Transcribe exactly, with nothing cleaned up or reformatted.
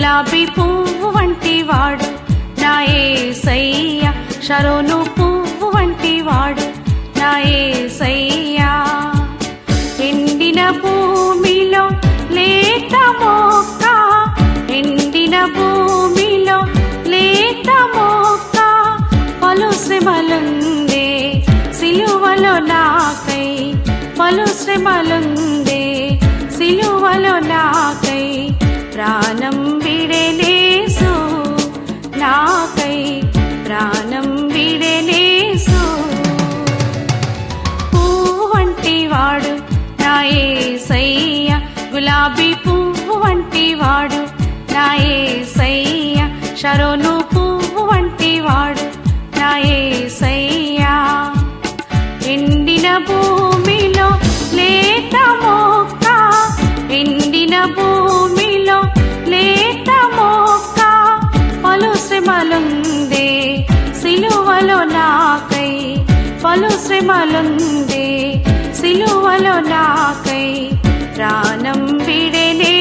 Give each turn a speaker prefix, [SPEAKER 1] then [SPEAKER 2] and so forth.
[SPEAKER 1] గులాబీ పువ్వు వంటి వాడు నా యేసయ్య, షరోను పువ్వు వంటి వాడు నా యేసయ్య. ఎండిన భూమిలో లేత మొక్క, ఎండిన భూమిలో లేత మొక్క, పలు శ్రమలుందే సిలువలో నాకై, పలు శ్రమలుందే సిలువలో నాకై, ప్రాణం విడెనేసు నాకై, ప్రాణం విడెనేసు. పువ్వు వంటి వాడు నా యేసయ్య, గులాబీ పువ్వు వంటి వాడు నా యేసయ్య, షరోను పువ్వు వంటి వాడు నా యేసయ్య. ఎండిన భూమిలో లేత మొక్క, ఎండిన భూమిలో లేత మొక్క, పలు శ్రమలుందే సిలువలో నాకై, పలు శ్రమలుందే సిలువలో నాకై, ప్రాణం విడెనే